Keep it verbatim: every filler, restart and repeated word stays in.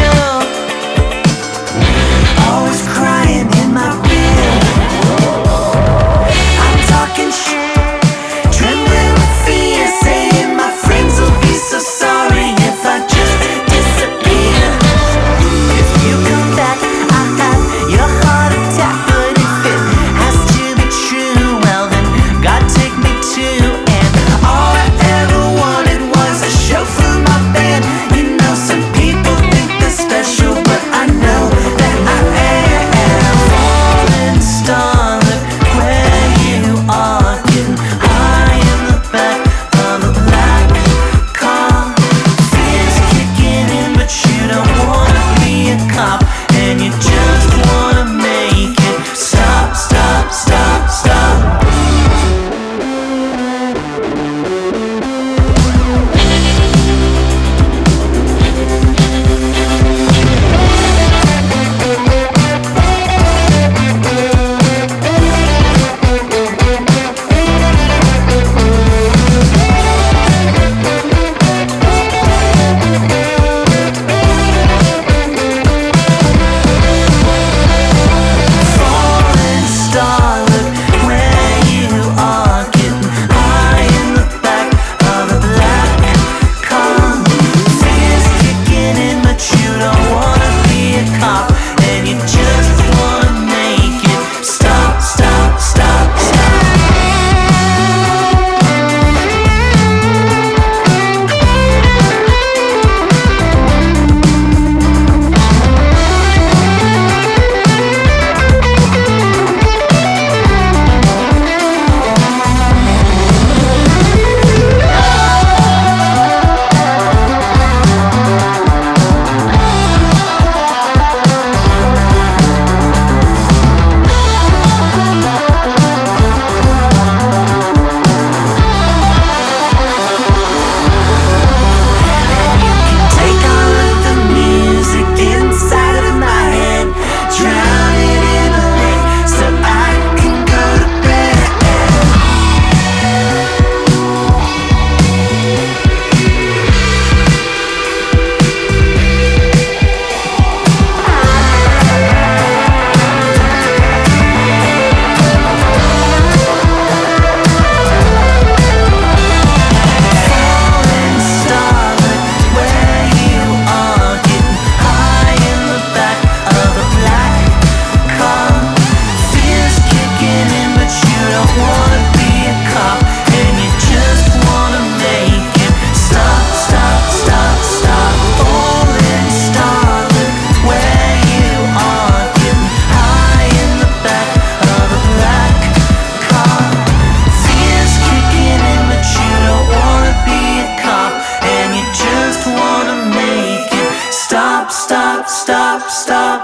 Always crying in my bed. I'm talking shit, trembling with fear, saying my friends will be so sorry if I just disappear. If you come back, I'll have your heart attack. But if it has to be true, well then God take me too. And all I ever wanted was a show for my band. You know some people think they're special, but I know that I am. Falling star, look where you are, getting high in the back of a black car. Fears kicking in, but you don't wanna be a cop, and you just wanna make it stop, stop, stop, stop. Falling star, look where you are, getting high in the back of a black car. Fears kicking in, but you don't wanna be a cop, and you just wanna make it stop, stop, stop, stop. Take all of the music inside of my head, drown it in a lake so I can go to bed. Falling star, look where you are, getting high in the back of a black car. Fears kicking in, but you don't wanna be a cop, and you just wanna make it stop, stop, stop, stop. Falling star, look where you are, getting high in the back of a black car. Fears kicking in, but you don't wanna be a cop, and you just wanna make it stop, stop, stop, stop.